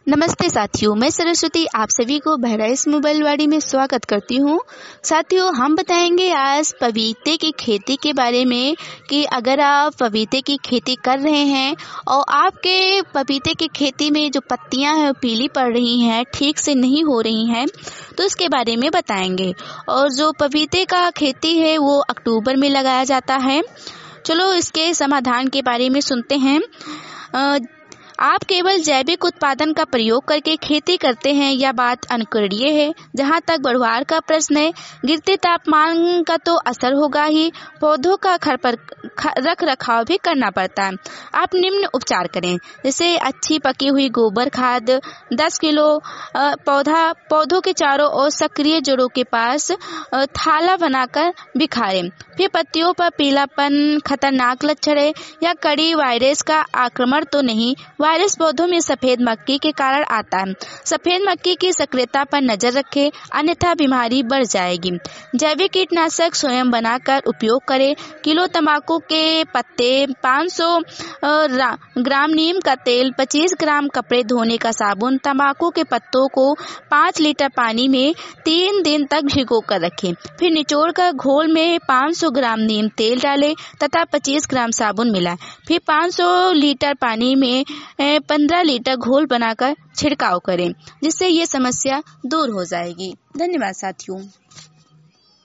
नमस्ते साथियों, मैं सरस्वती आप सभी को बहराइच मोबाइलवाड़ी में स्वागत करती हूँ। साथियों, हम बताएंगे आज पपीते की खेती के बारे में कि अगर आप पपीते की खेती कर रहे हैं और आपके पपीते की खेती में जो पत्तियां हैं पीली पड़ रही हैं, ठीक से नहीं हो रही हैं, तो इसके बारे में बताएंगे। और जो पपीते का खेती है वो अक्टूबर में लगाया जाता है। चलो इसके समाधान के बारे में सुनते हैं। आप केवल जैविक उत्पादन का प्रयोग करके खेती करते हैं, यह बात अनुकरणीय है। जहाँ तक बढ़वार का प्रश्न है, गिरते तापमान का तो असर होगा ही, पौधों का रख रखाव भी करना पड़ता है। आप निम्न उपचार करें, जैसे अच्छी पकी हुई गोबर खाद 10 किलो पौधों के चारों ओर सक्रिय जड़ों के पास थाला बनाकर बिखारें। फिर पत्तियों पर पीलापन, खतरनाक लक्षण है या कड़ी वायरस का आक्रमण तो नहीं। वायरस पौधों में सफेद मक्खी के कारण आता है। सफेद मक्खी की सक्रियता पर नजर रखें, अन्यथा बीमारी बढ़ जाएगी। जैविक कीटनाशक स्वयं बनाकर उपयोग करें। किलो तंबाकू के पत्ते 500 ग्राम नीम का तेल, 25 ग्राम कपड़े धोने का साबुन, तंबाकू के पत्तों को 5 लीटर पानी में 3 दिन तक भिगो कर रखें। फिर निचोड़कर घोल में 500 ग्राम नीम तेल डालें तथा 25 ग्राम साबुन मिलाएं। फिर 500 लीटर पानी में 15 लीटर घोल बनाकर छिड़काव करें, जिससे ये समस्या दूर हो जाएगी। धन्यवाद साथियों।